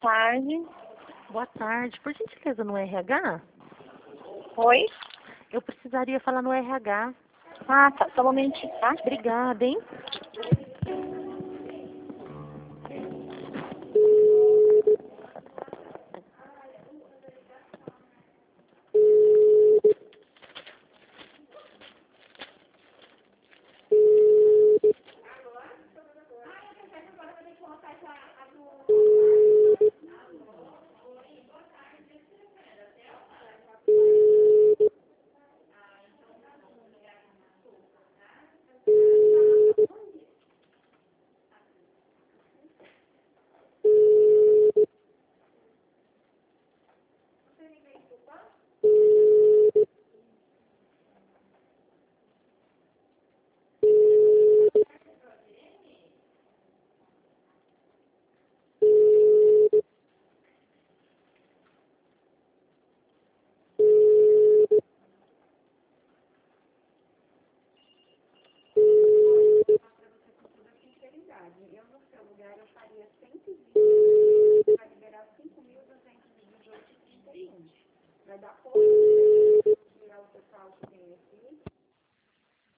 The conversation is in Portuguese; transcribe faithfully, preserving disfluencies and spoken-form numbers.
Tarde. Boa tarde. Por gentileza, no R H? Oi? Eu precisaria falar no R H. Ah, tá. Só um momentinho, tá? Obrigada, hein? Eu, no seu lugar, eu faria cento e vinte para liberar cinco mil duzentos e dezoito e trinta e um. Vai dar pouco para virar o total que tem aqui.